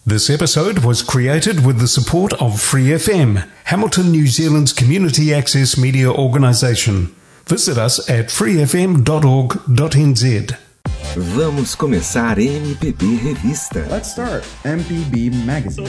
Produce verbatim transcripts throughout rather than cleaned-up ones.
This episode was created with the support of Free F M, Hamilton, New Zealand's community access media organisation. Visit us at free f m dot org dot n z. Vamos começar M P B Revista. Let's start M P B Magazine.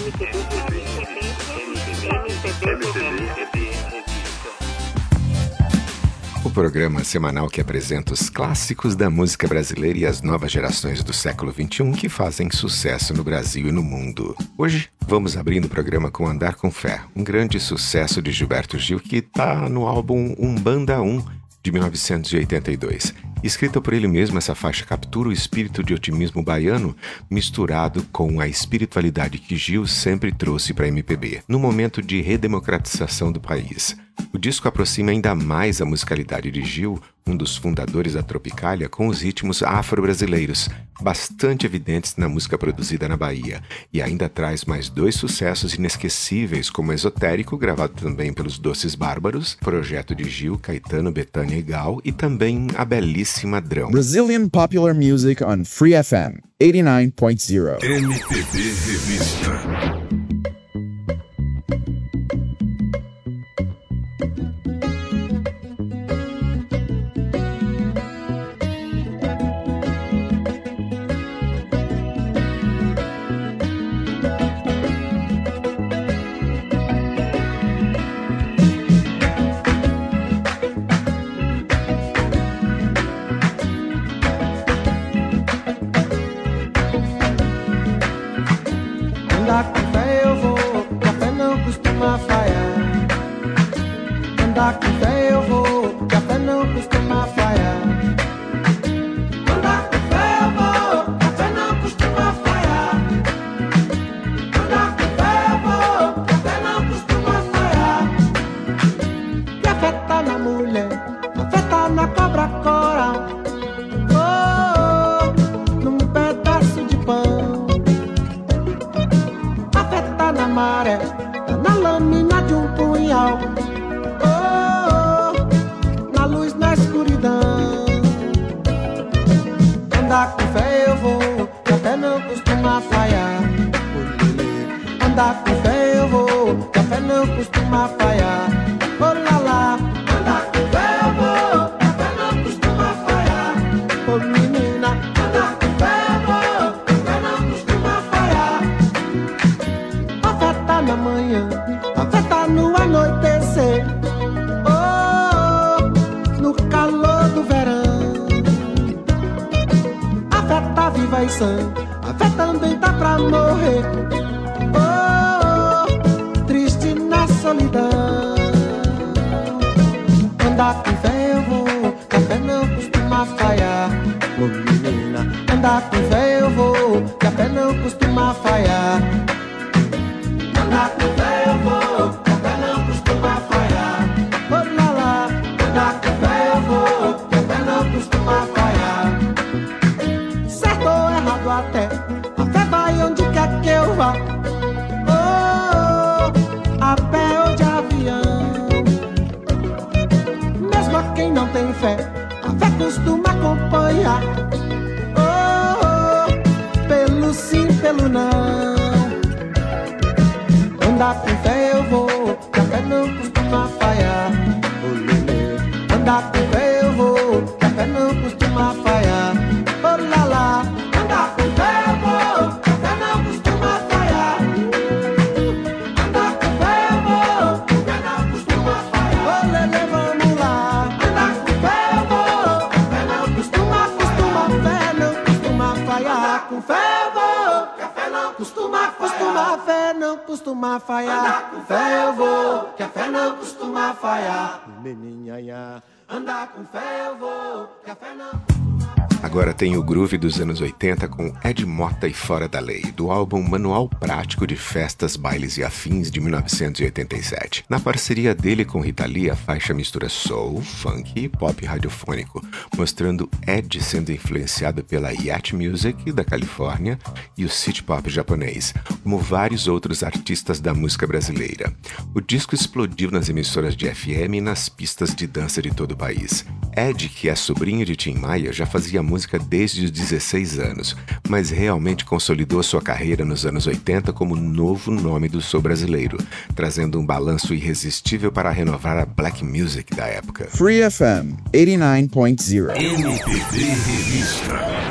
O programa semanal que apresenta os clássicos da música brasileira e as novas gerações do século vinte e um que fazem sucesso no Brasil e no mundo. Hoje, vamos abrindo o programa com Andar com Fé, um grande sucesso de Gilberto Gil que está no álbum Umbanda um, de mil novecentos e oitenta e dois. Escrita por ele mesmo, essa faixa captura o espírito de otimismo baiano misturado com a espiritualidade que Gil sempre trouxe para a M P B, no momento de redemocratização do país. O disco aproxima ainda mais a musicalidade de Gil, um dos fundadores da Tropicália, com os ritmos afro-brasileiros, bastante evidentes na música produzida na Bahia, e ainda traz mais dois sucessos inesquecíveis, como Esotérico, gravado também pelos Doces Bárbaros, projeto de Gil, Caetano, Bethânia e Gal, e também a belíssima Drão. Brazilian Popular Music on Free F M eighty-nine point zero. M P B Revista. Andar com fé eu vou, que a fé não costuma falhar. Andar com fé eu vou, que a fé não costuma falhar. Andar com fé eu vou, que a fé não costuma falhar. Andar com fé eu vou, que a fé não costuma falhar. Que a fé tá na mulher, a fé tá na cobra coral. Oh, num pedaço de pão. Na maré, na lâmina de um punhal, oh, oh, na luz, na escuridão. Andar com fé eu vou, que a fé não costuma falhar. Andar com fé eu vou, que a fé não costuma falhar. Oh lá lá, andar com fé eu vou, que a fé não costuma falhar. Oh menina, andar com fé eu vou, que a fé não costuma falhar. A fé tá na manhã, a fé tá no anoitecer, oh, oh, no calor do verão. A fé tá viva e sã, a fé também tá pra morrer, oh, oh, triste na solidão. Andar com fé eu vou, que a fé não costuma falhar. Oh menina, andar com fé eu vou, que a fé não costuma falhar. Andar com fé eu vou, que a fé não costuma falhar. Oh lá lá, andar com fé eu vou, que a fé não costuma falhar. Certo ou errado até, a fé vai onde quer que eu vá. Oh, oh, a pé ou de avião. Mesmo a quem não tem fé, a fé costuma acompanhar. Oh, oh, pelo sim, pelo não. Andar com fé eu vou, que a fé não costuma falhar. Oh, lelê. Andar com fé eu vou, que a fé não costuma falhar. Oh lá lá, andar com fé eu vou, que a fé não costuma falhar. Andar com fé eu vou, que a fé não costuma falhar. Oh lelê, vamos lá. Andar com fé eu vou, que a fé não costuma, costuma, fé não costuma falhar. Com fé eu vou, que a fé não costuma, costuma, fé não costuma falhar. Andar com fé eu vou, que a fé não costuma falhar. Meninha, andar com fé eu vou, que a fé não costuma. Agora tem o groove dos anos oitenta com Ed Mota e Fora da Lei, do álbum Manual Prático de Festas, Bailes e Afins, de mil novecentos e oitenta e sete. Na parceria dele com Rita Lee, a faixa mistura soul, funk e pop radiofônico, mostrando Ed sendo influenciado pela yacht music da Califórnia e o city pop japonês, como vários outros artistas da música brasileira. O disco explodiu nas emissoras de F M e nas pistas de dança de todo o país. Ed, que é sobrinho de Tim Maia, já fazia música música desde os dezesseis anos, mas realmente consolidou sua carreira nos anos oitenta como novo nome do soul brasileiro, trazendo um balanço irresistível para renovar a black music da época. Free F M oitenta e nove ponto zero. M P B Revista.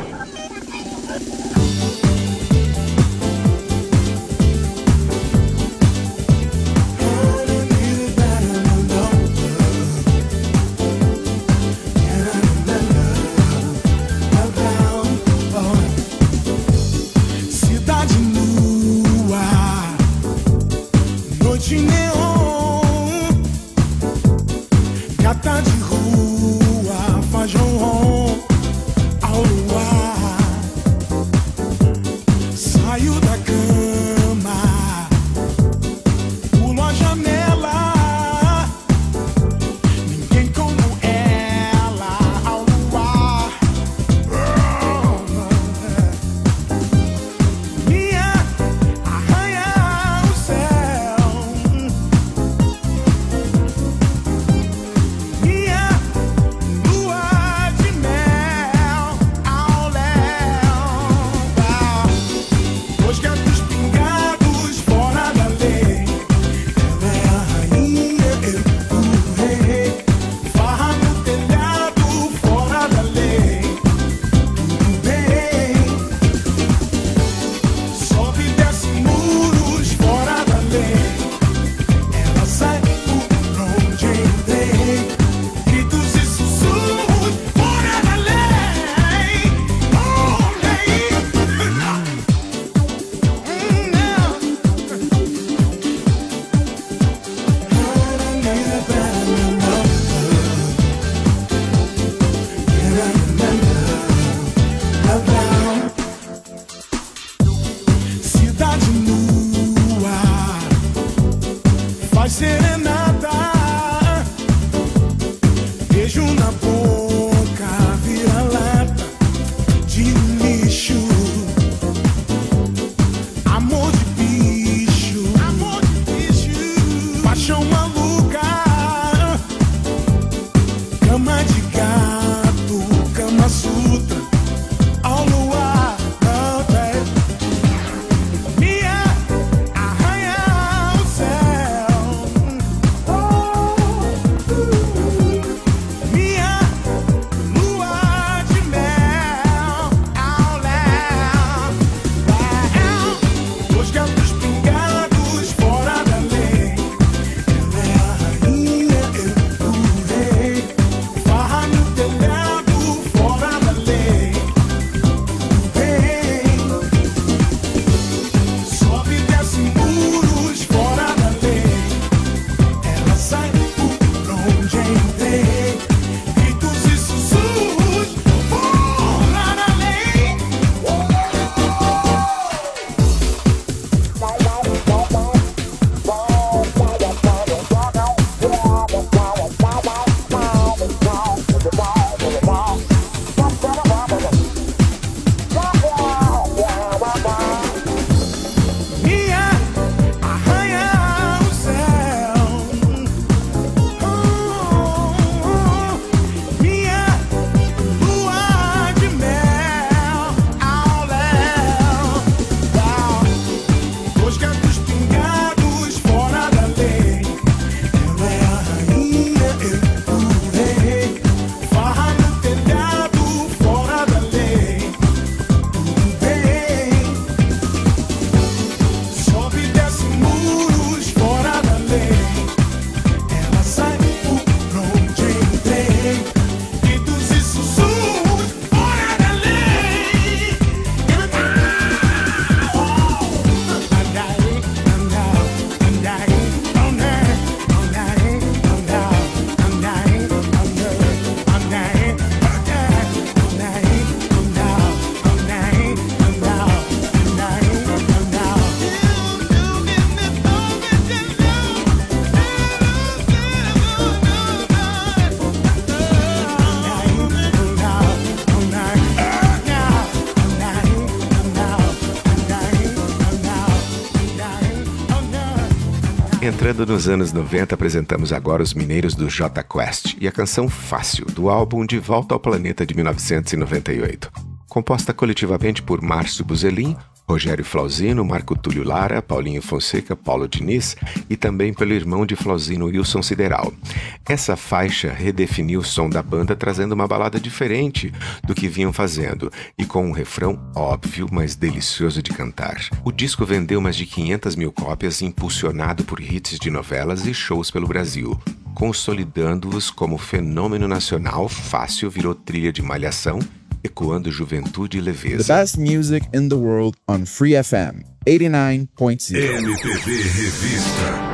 Entrando nos anos noventa, apresentamos agora os Mineiros do Jota Quest e a canção Fácil, do álbum De Volta ao Planeta de mil novecentos e noventa e oito. Composta coletivamente por Márcio Buzelin, Rogério Flauzino, Marco Túlio Lara, Paulinho Fonseca, Paulo Diniz e também pelo irmão de Flauzino, Wilson Sideral. Essa faixa redefiniu o som da banda, trazendo uma balada diferente do que vinham fazendo e com um refrão óbvio, mas delicioso de cantar. O disco vendeu mais de quinhentas mil cópias, impulsionado por hits de novelas e shows pelo Brasil. Consolidando-os como fenômeno nacional, Fácil virou trilha de Malhação, ecoando juventude e leveza. The best music in the world on Free F M eighty-nine point zero. M P B Revista.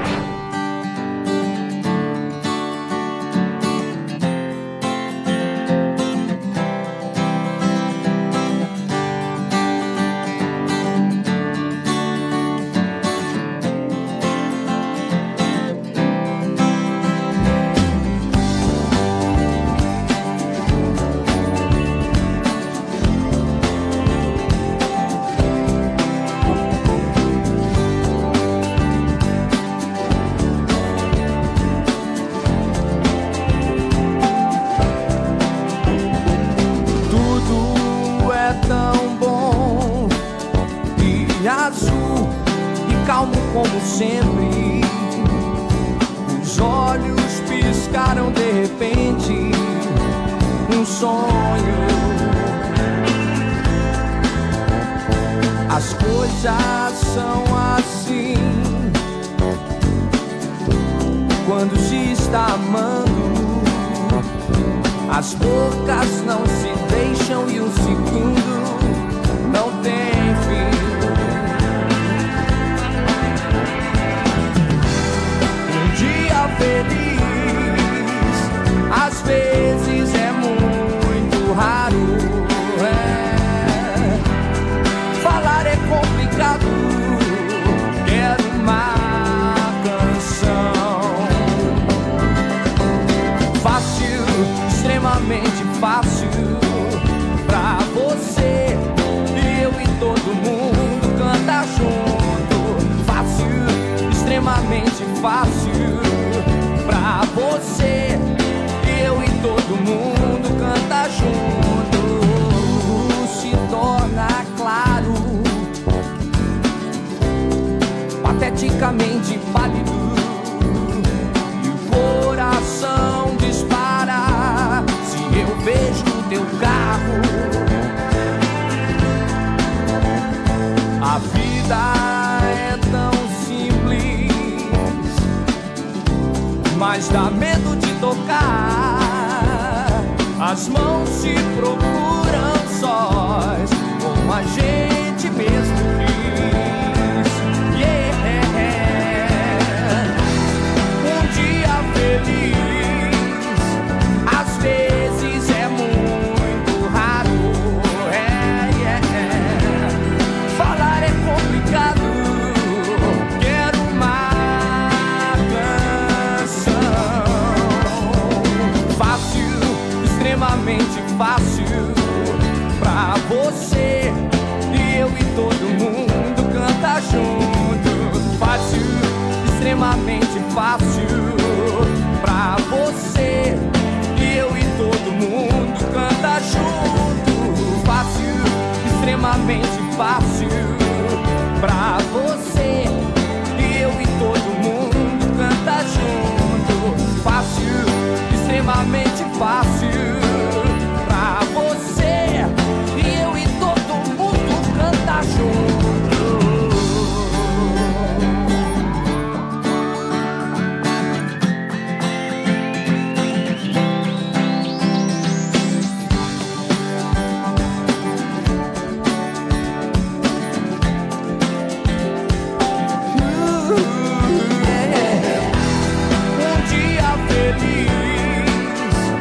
Pateticamente pálido, e o coração dispara se eu vejo o teu carro. A vida é tão simples, mas dá medo de tocar. As mãos se procuram sós, como a gente mesmo quis. Feliz, às vezes é muito raro, é, é, é. Falar é complicado, quero uma canção. Fácil, extremamente fácil, pra você e eu e todo mundo canta junto. Fácil, extremamente fácil, pra você e eu e todo mundo canta junto. Fácil, extremamente fácil, pra você e eu e todo mundo canta junto. Fácil, extremamente fácil, pra você e eu e todo mundo canta junto. Um dia feliz,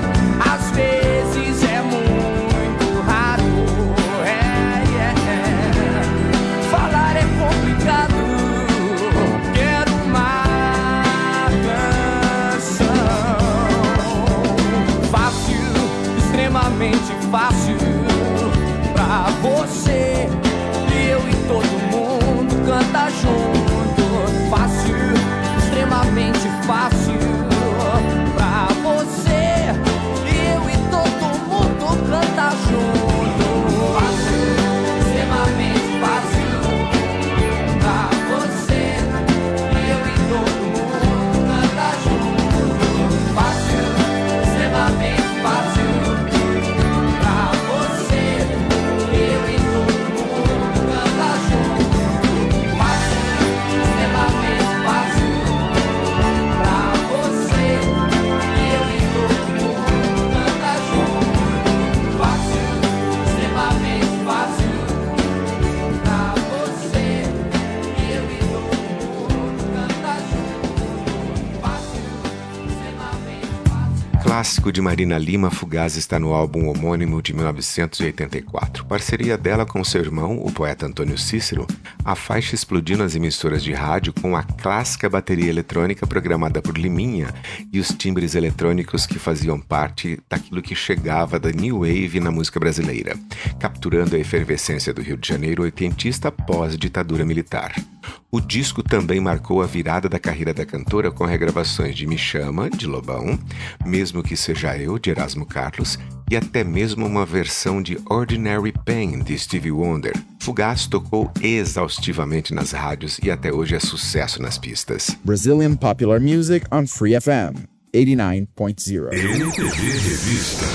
clássico de Marina Lima, Fugaz, está no álbum homônimo de mil novecentos e oitenta e quatro. Parceria dela com seu irmão, o poeta Antônio Cícero, a faixa explodiu nas emissoras de rádio com a clássica bateria eletrônica programada por Liminha e os timbres eletrônicos que faziam parte daquilo que chegava da New Wave na música brasileira, capturando a efervescência do Rio de Janeiro oitentista pós-ditadura militar. O disco também marcou a virada da carreira da cantora com regravações de Me Chama, de Lobão, Mesmo Que Seja Eu, de Erasmo Carlos, e até mesmo uma versão de Ordinary Pain, de Stevie Wonder. Fugaz tocou exaustivamente nas rádios e até hoje é sucesso nas pistas. Brazilian Popular Music on Free F M oitenta e nove ponto zero. M P B Revista.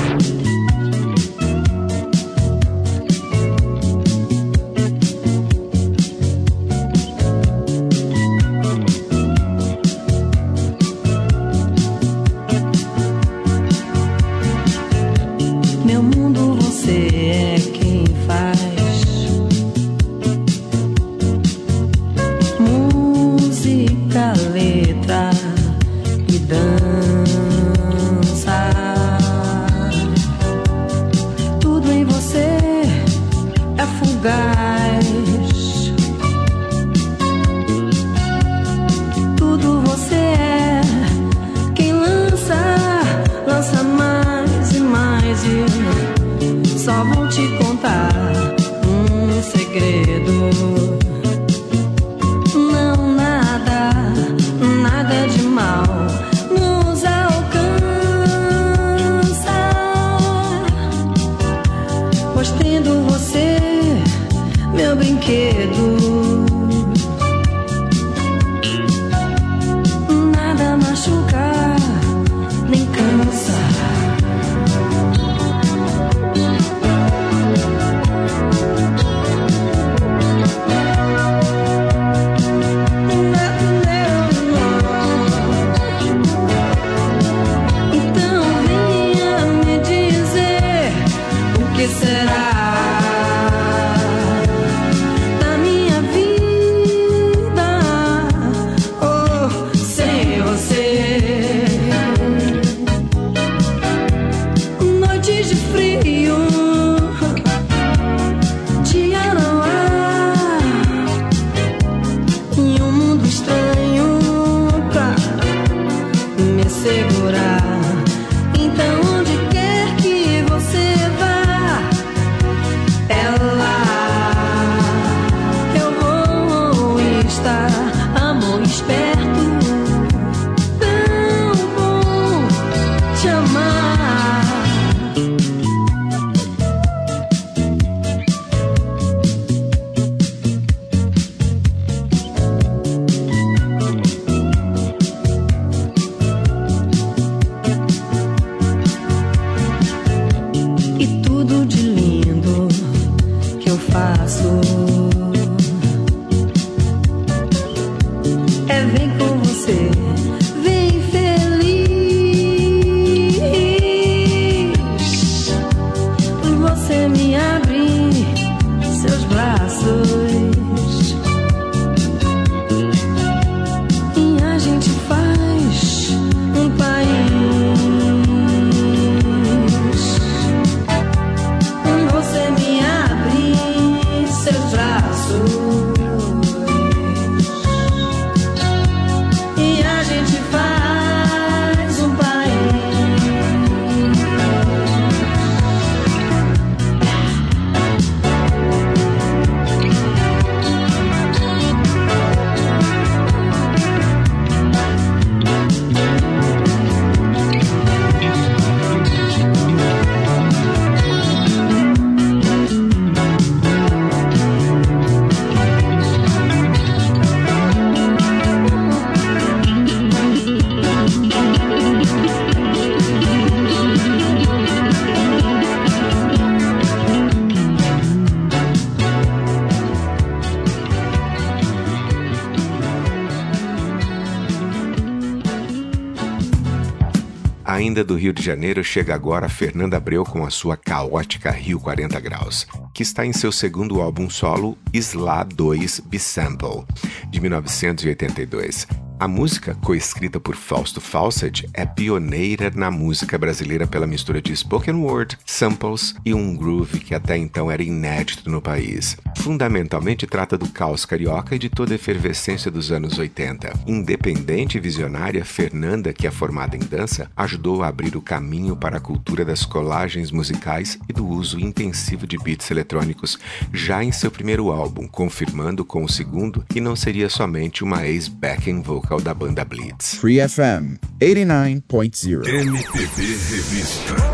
Ainda do Rio de Janeiro, chega agora Fernanda Abreu com a sua caótica Rio quarenta Graus, que está em seu segundo álbum solo, Isla dois Bisample, de mil novecentos e oitenta e dois. A música, coescrita por Fausto Fawcett, é pioneira na música brasileira pela mistura de spoken word, samples e um groove que até então era inédito no país. Fundamentalmente trata do caos carioca e de toda a efervescência dos anos oitenta. Independente e visionária, Fernanda, que é formada em dança, ajudou a abrir o caminho para a cultura das colagens musicais e do uso intensivo de beats eletrônicos já em seu primeiro álbum, confirmando com o segundo que não seria somente uma ex-backing vocal da banda Blitz. Free F M oitenta e nove ponto zero. M P B Revista.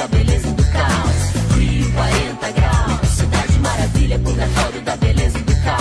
Purgatório da beleza e do caos.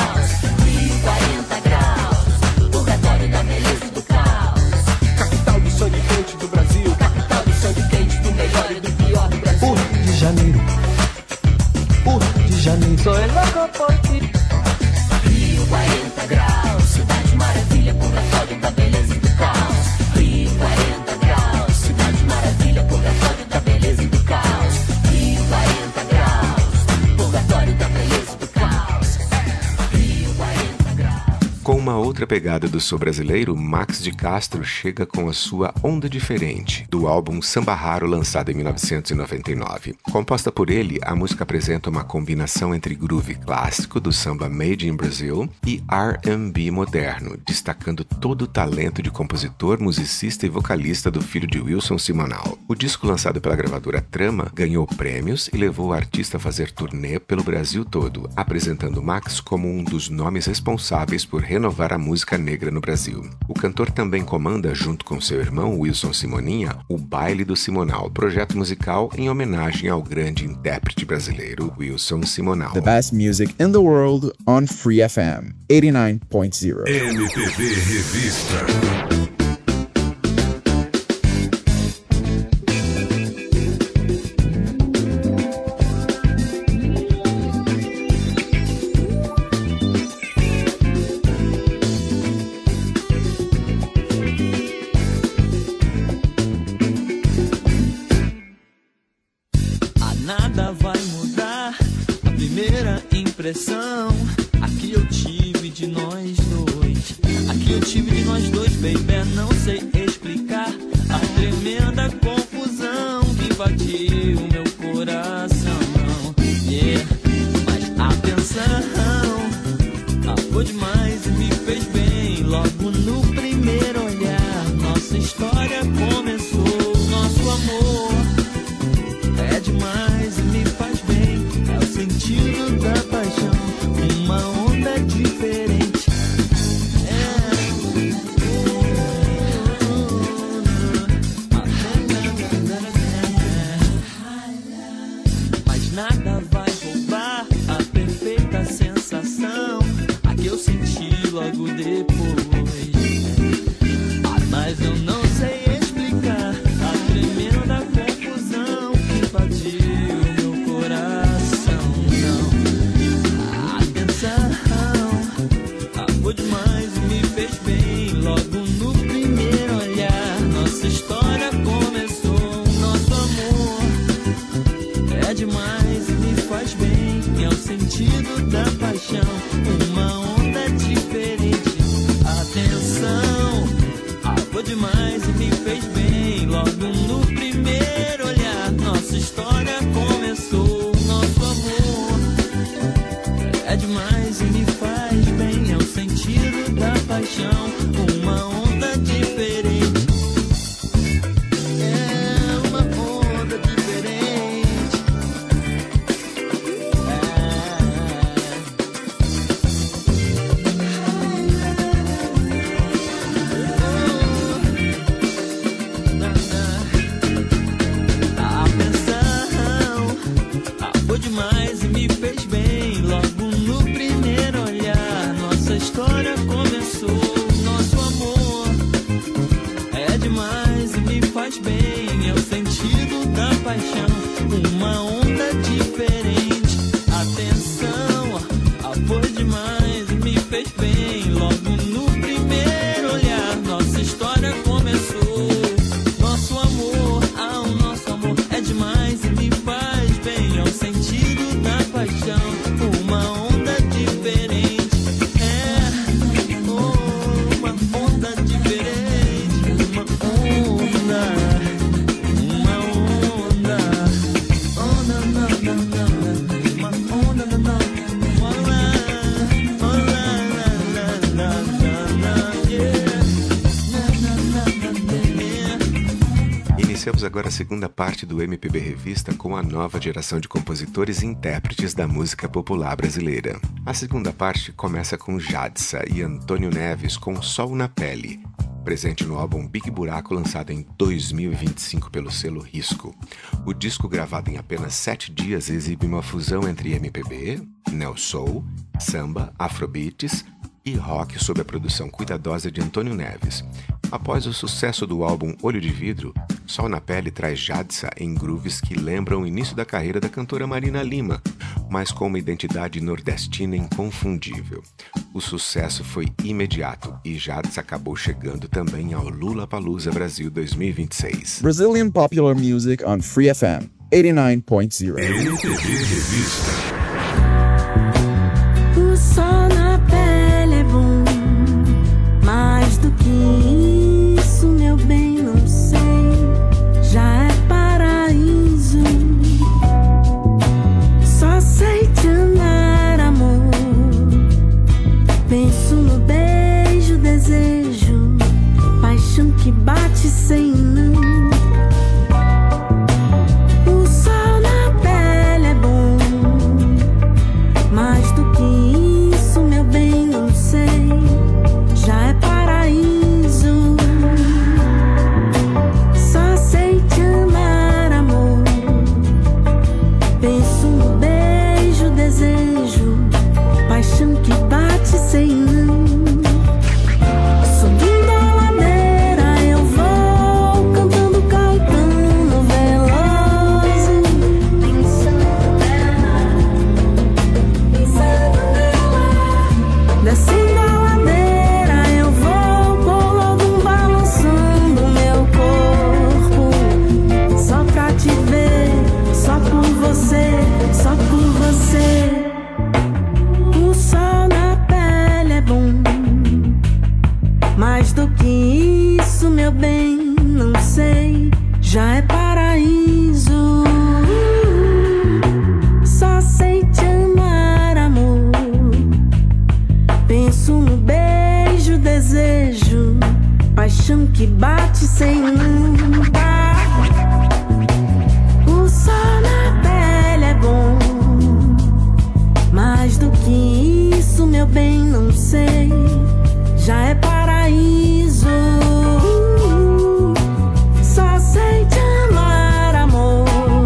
Com uma outra pegada do soul brasileiro, Max de Castro chega com a sua Onda Diferente, do álbum Samba Raro, lançado em mil novecentos e noventa e nove. Composta por ele, a música apresenta uma combinação entre groove clássico do samba Made in Brazil e R and B moderno, destacando todo o talento de compositor, musicista e vocalista do filho de Wilson Simonal. O disco, lançado pela gravadora Trama, ganhou prêmios e levou o artista a fazer turnê pelo Brasil todo, apresentando Max como um dos nomes responsáveis por renovar a música negra no Brasil. O cantor também comanda, junto com seu irmão Wilson Simoninha, o Baile do Simonal, projeto musical em homenagem ao grande intérprete brasileiro Wilson Simonal. The best music in the world on Free F M eighty-nine point zero. M P B Revista. Nada vai mudar a primeira impressão. Aqui eu tive de nós dois. Aqui eu tive de nós dois, baby. Não sei explicar a tremenda confusão que invadiu meu coração. Yeah. Mas a atenção foi demais e me fez bem. Logo no primeiro olhar, nossa história começou. Nosso amor é demais e me faz bem. É o sentido da paixão, uma onda diferente. É. Mas nada vai roubar a perfeita sensação, a que eu senti logo depois. Ah, mas eu não sei explicar a tremenda confusão que invadiu meu coração. Não, a atenção ah, foi demais e me fez bem. Logo no primeiro olhar, nossa história começou. Nosso amor é demais e me faz bem. É o sentido da paixão, uma onda diferente. Atenção, ah, foi demais e me fez bem. Logo no primeiro olhar, nossa história começou. Nosso amor é demais e me faz bem. É o sentido da paixão, uma onda diferente. É uma onda diferente. A atenção ah, foi demais e me fez bem. Logo no primeiro olhar, nossa história começou. Nosso amor é demais e me faz bem. É o sentido da paixão, uma onda diferente. Atenção, ah, foi demais e me fez bem. Logo no primeiro olhar, nossa história começou. Nosso amor, ah, o nosso amor é demais e me faz bem. É o sentido da paixão, uma onda diferente. É oh, uma onda diferente. Uma onda, uma onda. Oh, não, não, não, não. Uma onda, não, não. Olá, olá, lá, lá, lá, lá, lá, yeah. Na, na, na, na, yeah. Iniciamos agora a segunda parte do M P B Revista com a nova geração de compositores e intérpretes da música popular brasileira. A segunda parte começa com Jadsa e Antônio Neves com Sol na Pele, presente no álbum Big Buraco, lançado em dois mil e vinte e cinco pelo selo Risco. O disco, gravado em apenas sete dias, exibe uma fusão entre M P B, neo soul, samba, afrobeats e rock sob a produção cuidadosa de Antônio Neves. Após o sucesso do álbum Olho de Vidro, Sol na Pele traz Jadsa em grooves que lembram o início da carreira da cantora Marina Lima, mas com uma identidade nordestina inconfundível. O sucesso foi imediato e Jadsa acabou chegando também ao Lollapalooza Brasil dois mil e vinte e seis. Brazilian popular music on Free F M eighty-nine point zero. M P B Revista. O sol na pele é bom, meu bem, não sei, já é paraíso. Só sei te amar, amor. Penso no beijo, desejo, paixão que bate sem não parar. O sol na pele é bom, mais do que isso, meu bem, não sei, já é paraíso. Só sei te amar, amor.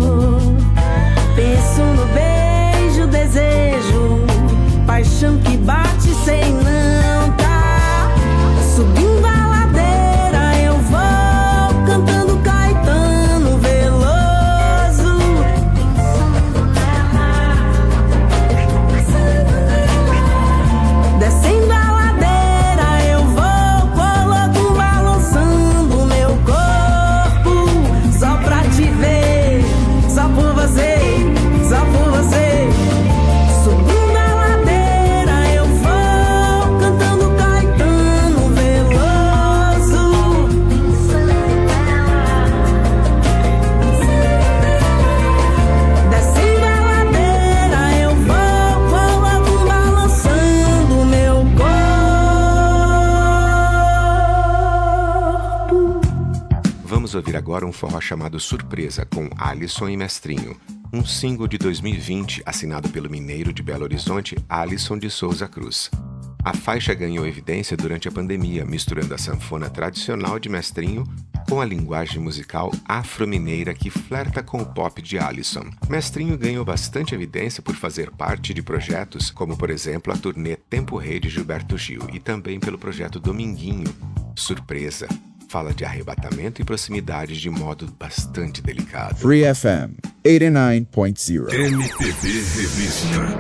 Penso no beijo, desejo, paixão que bate sem não tá. Subindo a ladeira eu vou, cantando Caetano Veloso. Descendo a ladeira eu vou, coloco balançando meu corpo, só pra te ver, só por você, só por você. Subindo a ladeira eu vou, cantando Caetano Veloso. Descendo a ladeira eu vou, coloco balançando meu corpo. Vamos ouvir agora um forró chamado Surpresa, com Alisson e Mestrinho, um single de dois mil e vinte assinado pelo mineiro de Belo Horizonte, Alisson de Souza Cruz. A faixa ganhou evidência durante a pandemia, misturando a sanfona tradicional de Mestrinho com a linguagem musical afro-mineira que flerta com o pop de Alisson. Mestrinho ganhou bastante evidência por fazer parte de projetos como, por exemplo, a turnê Tempo Rei de Gilberto Gil e também pelo projeto Dominguinho. Surpresa fala de arrebatamento e proximidade de modo bastante delicado. Free F M oitenta e nove ponto zero. M P B Revista.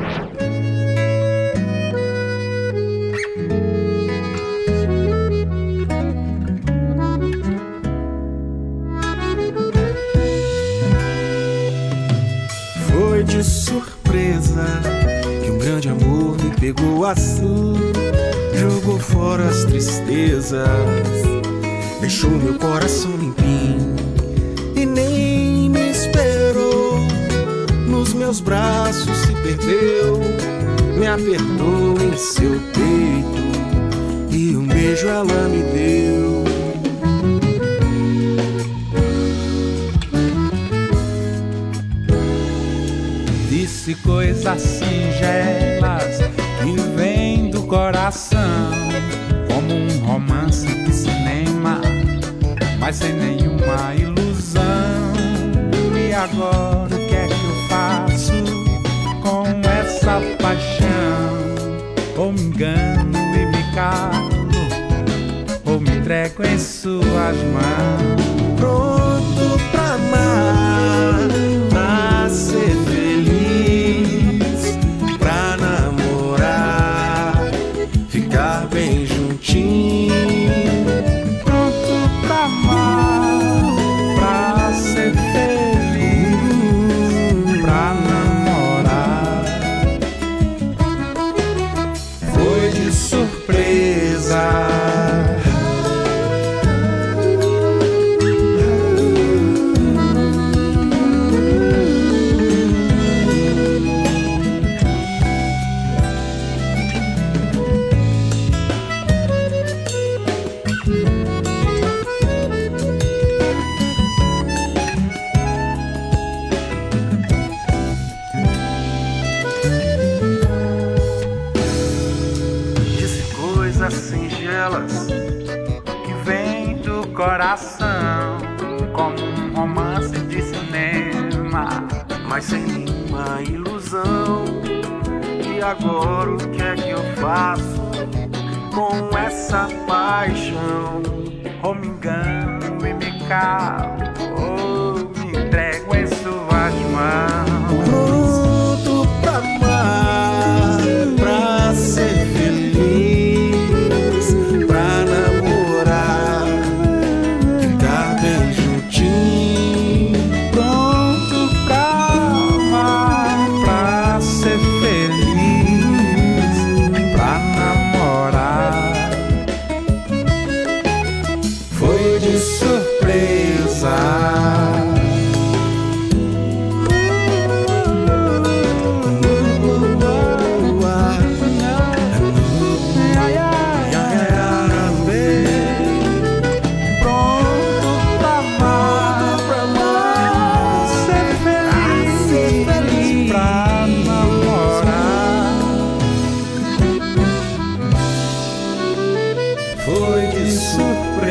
Foi de surpresa que um grande amor me pegou assim, jogou fora as tristezas, deixou meu coração limpinho e nem me esperou. Nos meus braços se perdeu, me apertou em seu peito e um beijo ela me deu. Disse coisas singelas que vem do coração, como um romance de cinema, mas sem nenhuma ilusão. E agora o que é que eu faço com essa paixão? Ou me engano e me calo, ou me entrego em suas mãos. Pronto pra amar, pra ser feliz, pra namorar, ficar bem juntinho. Pronto pra amar, pra ser feliz, pra namorar. Foi de surpresa. Que vem do coração, como um romance de cinema, mas sem nenhuma ilusão. E agora o que é que eu faço com essa paixão? ou me engano e me calo, ou me entrego em suas mãos. Pronto pra amar, pra ser feliz, pra namorar, ficar bem juntinho. Pronto pra amar, pra ser feliz, pra namorar. Foi de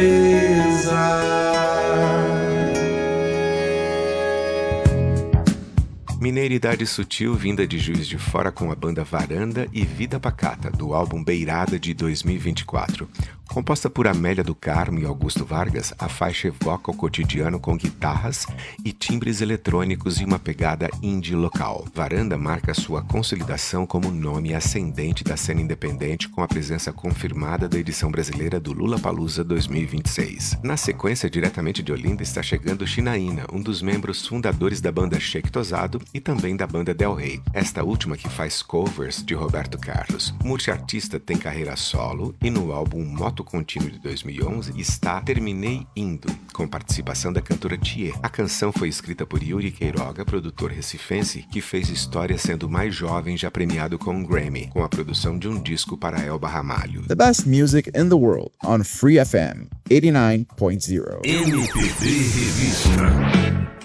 Mineiridade sutil vinda de Juiz de Fora com a banda Varanda e Vida Pacata, do álbum Beirada de dois mil e vinte e quatro. Composta por Amélia do Carmo e Augusto Vargas, a faixa evoca o cotidiano com guitarras e timbres eletrônicos e uma pegada indie local. Varanda marca sua consolidação como nome ascendente da cena independente, com a presença confirmada da edição brasileira do Lollapalooza dois mil e vinte e seis. Na sequência, diretamente de Olinda, está chegando Chinaína, um dos membros fundadores da banda Shake Tosado e também da banda Del Rey, esta última que faz covers de Roberto Carlos. O multiartista tem carreira solo e no álbum Moto Contínuo de dois mil e onze está Terminei Indo, com participação da cantora Thier. A canção foi escrita por Yuri Queiroga, produtor recifense, que fez história sendo mais jovem já premiado com um Grammy, com a produção de um disco para Elba Ramalho. The best music in the world on Free F M eighty-nine point zero. M P B Revista.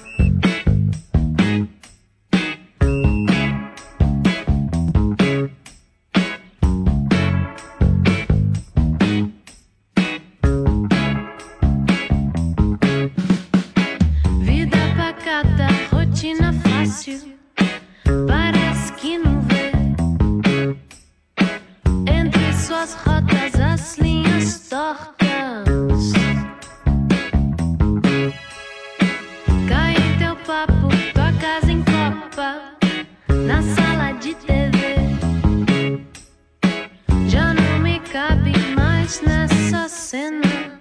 Parece que não vê entre suas rotas as linhas tortas. Cai em teu papo, tua casa em copa, na sala de T V. Já não me cabe mais nessa cena.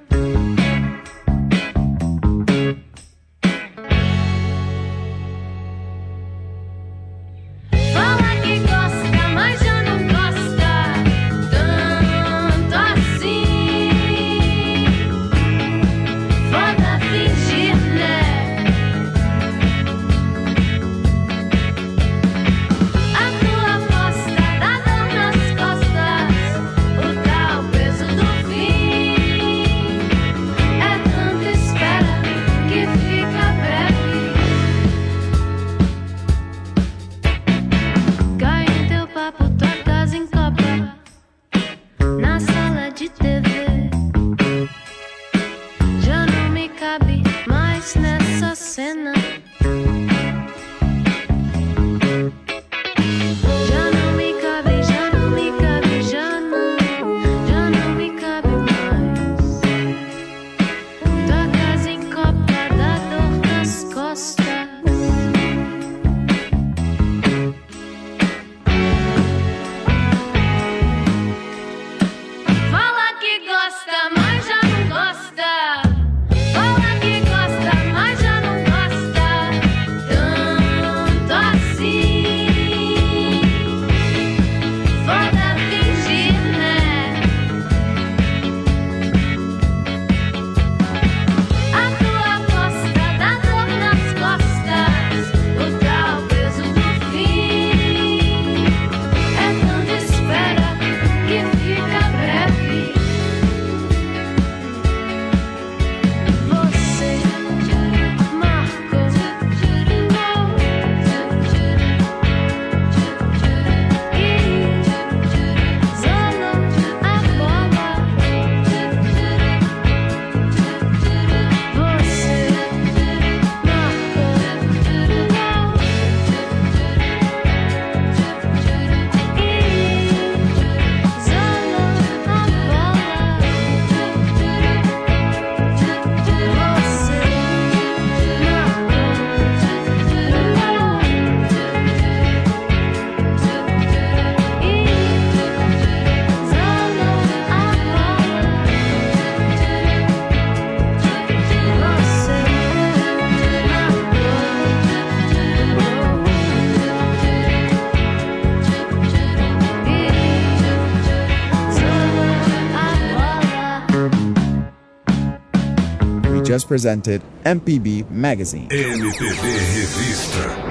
Just presented M P B Magazine. M P B Revista.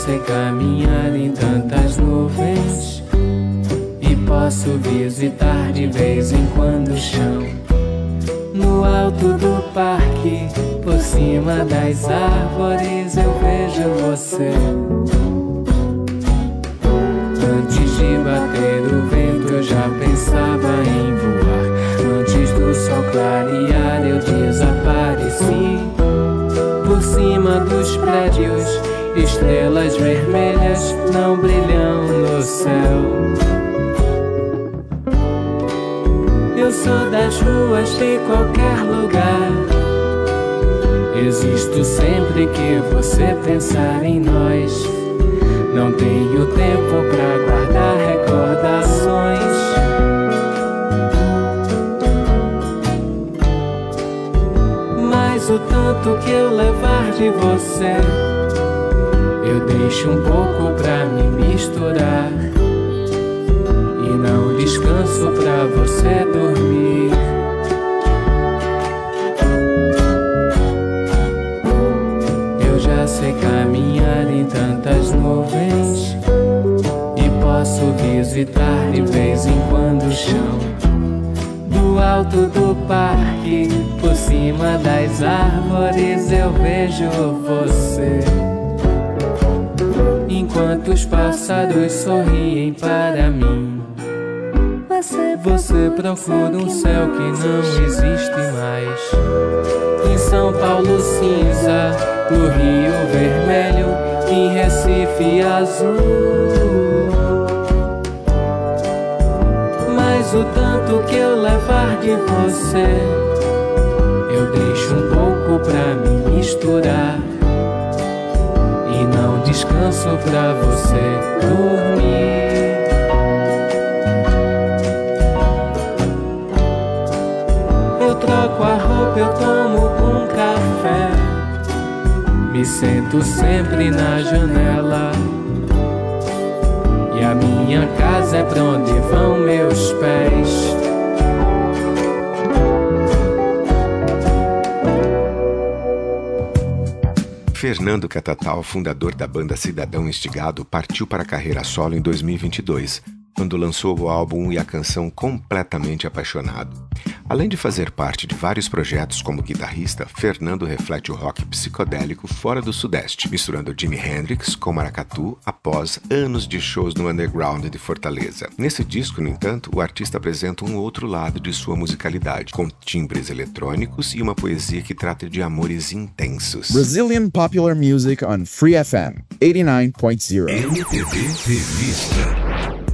sei caminhar em tantas nuvens e posso visitar de vez em quando o chão. No alto do parque, por cima das árvores, eu vejo você. Antes de bater o vento, eu já pensava em voar. Antes do sol clarear, eu desapareci. Por cima dos prédios, estrelas vermelhas não brilham no céu. Eu sou das ruas de qualquer lugar. Existo sempre que você pensar em nós. Não tenho tempo pra guardar recordações. Mas o tanto que eu levar de você, eu deixo um pouco pra me misturar. E não descanso pra você dormir. Eu já sei caminhar em tantas nuvens e posso visitar de vez em quando o chão. Do alto do parque, por cima das árvores, eu vejo você. Enquanto os pássaros sorriem para mim, você procura um céu que não existe mais. Em São Paulo cinza, no Rio vermelho, em Recife azul. Mas o tanto que eu levar de você, eu deixo um pouco pra me misturar. E não descanso pra você dormir. Eu troco a roupa, eu tomo um café. Me sento sempre na janela. E a minha casa é pra onde vão meus pés. Fernando Catatal, fundador da banda Cidadão Instigado, partiu para a carreira solo em dois mil e vinte e dois, quando lançou o álbum e a canção Completamente Apaixonado. Além de fazer parte de vários projetos como guitarrista, Fernando reflete o rock psicodélico fora do Sudeste, misturando Jimi Hendrix com maracatu após anos de shows no underground de Fortaleza. Nesse disco, no entanto, o artista apresenta um outro lado de sua musicalidade, com timbres eletrônicos e uma poesia que trata de amores intensos. Brazilian Popular Music on Free F M eighty-nine point zero. M P B Revista.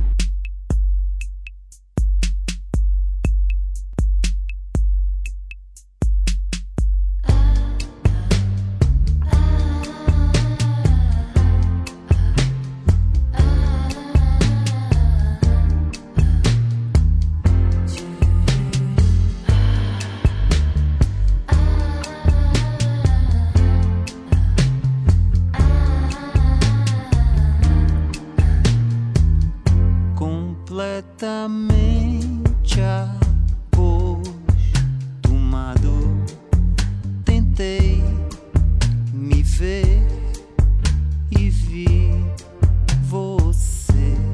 Completamente acostumado, tentei me ver e vi você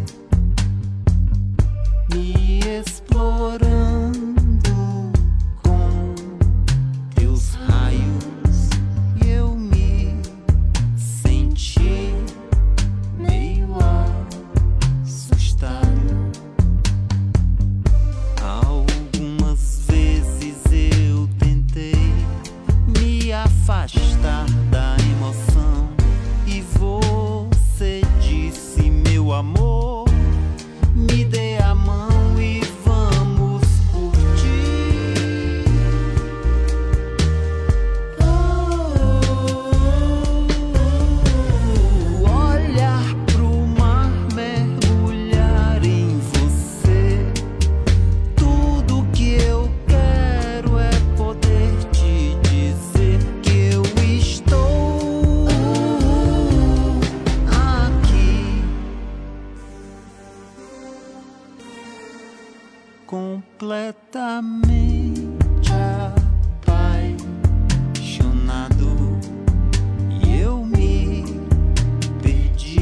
me explorando com teus raios e eu me senti meio assustado. Algumas vezes eu tentei me afastar da emoção e você disse, meu amor, me dê a mão e vamos curtir. Oh, olhar pro mar, mergulhar em você. Tudo que eu quero é poder te dizer que eu estou aqui. Completamente apaixonado e eu me perdi.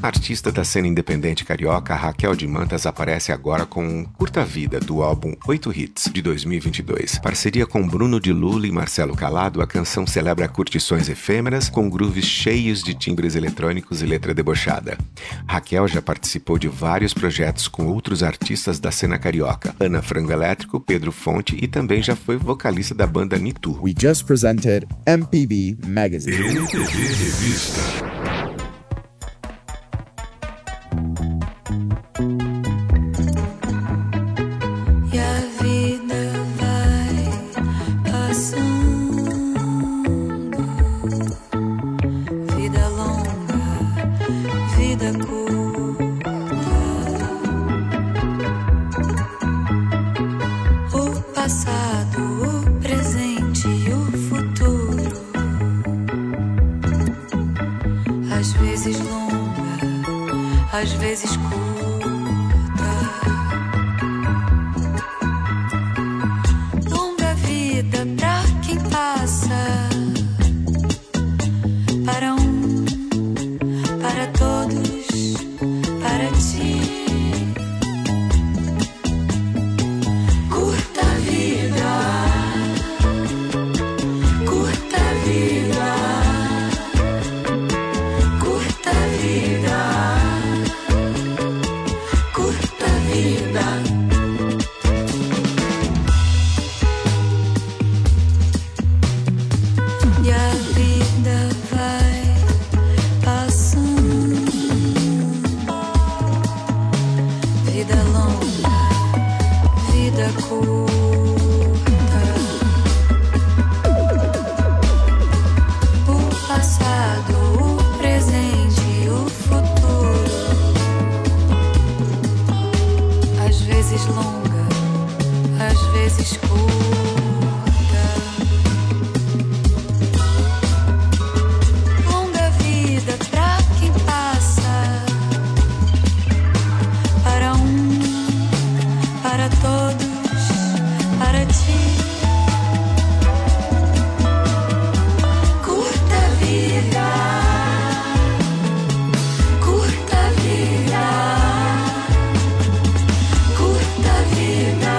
A artista da cena independente carioca, Raquel de Mantas, aparece agora com um curta-vida do álbum Oito Hits, de dois mil e vinte e dois. Parceria com Bruno de Lula e Marcelo Calado, a canção celebra curtições efêmeras com grooves cheios de timbres eletrônicos e letra debochada. Raquel já participou de vários projetos com outros artistas da cena carioca, Ana Frango Elétrico, Pedro Fonte, e também já foi vocalista da banda Nitu. We just presented M P B Magazine. M P B Revista. E a vida vai passando, vida longa, vida curta. O passado, o presente e o futuro, às vezes longa, às vezes curta. Longa vida pra quem passa, para um, para todos, para ti. Curta vida, curta vida, curta vida, curta vida. E a vida vai passando, vida longa, vida curta. O passado, o presente e o futuro, às vezes longa, às vezes curta. Longa vida pra quem passa, para um, para todos, para ti. Curta vida, curta vida, curta vida,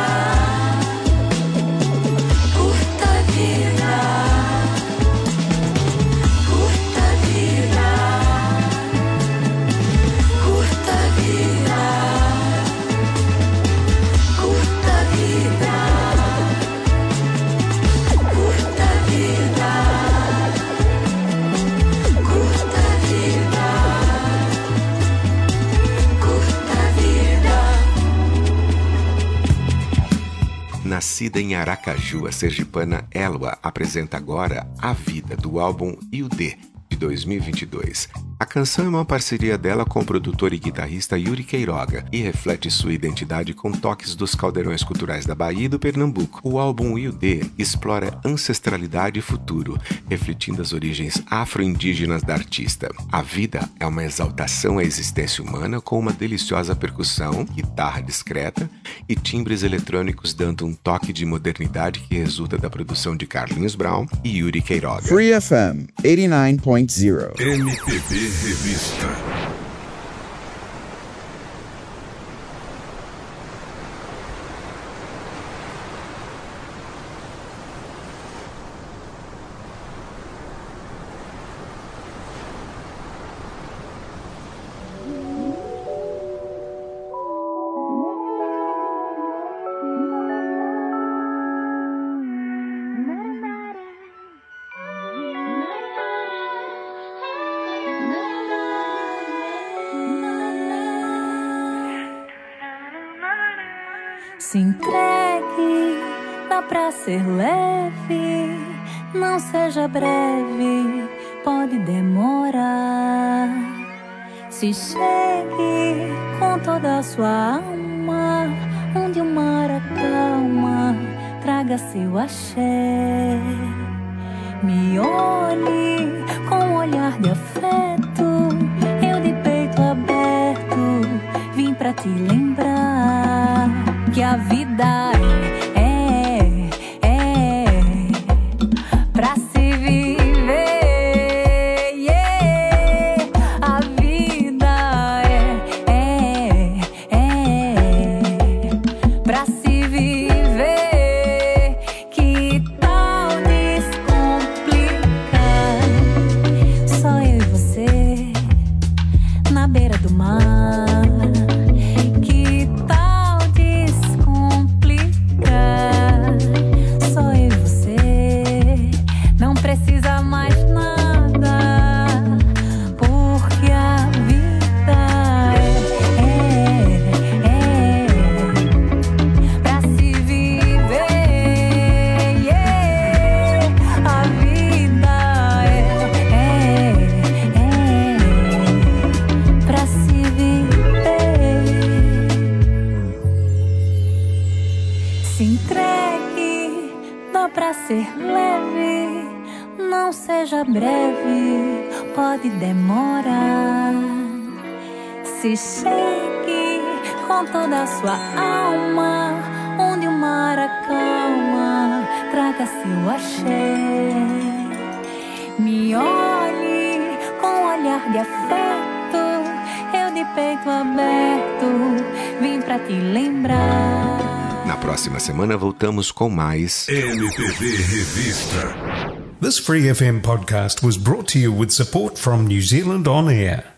curta vida, curta vida, curta vida, curta vida, curta vida, curta vida, curta vida. Nascida em Aracaju, a sergipana Elwa apresenta agora A Vida, do álbum I U D, de dois mil e vinte e dois. A canção é uma parceria dela com o produtor e guitarrista Yuri Queiroga e reflete sua identidade com toques dos caldeirões culturais da Bahia e do Pernambuco. O álbum I U D explora ancestralidade e futuro, refletindo as origens afro-indígenas da artista. A Vida é uma exaltação à existência humana com uma deliciosa percussão, guitarra discreta e timbres eletrônicos, dando um toque de modernidade que resulta da produção de Carlinhos Brown e Yuri Queiroga. Free F M eighty nine point zero. M P B Revista. Se entregue, dá pra ser leve, não seja breve, pode demorar. Se chegue com toda a sua alma, onde o mar acalma, traga seu axé. Me olhe com um olhar de afeto, eu de peito aberto, vim pra te lembrar que a vida é, é, é pra se viver, yeah. A vida breve, pode demorar. Se chegue com toda a sua alma, onde o mar acalma, traga seu axé. Me olhe com um olhar de afeto, eu de peito aberto, vim pra te lembrar. Na próxima semana voltamos com mais M P B Revista. This Free F M podcast was brought to you with support from New Zealand On Air.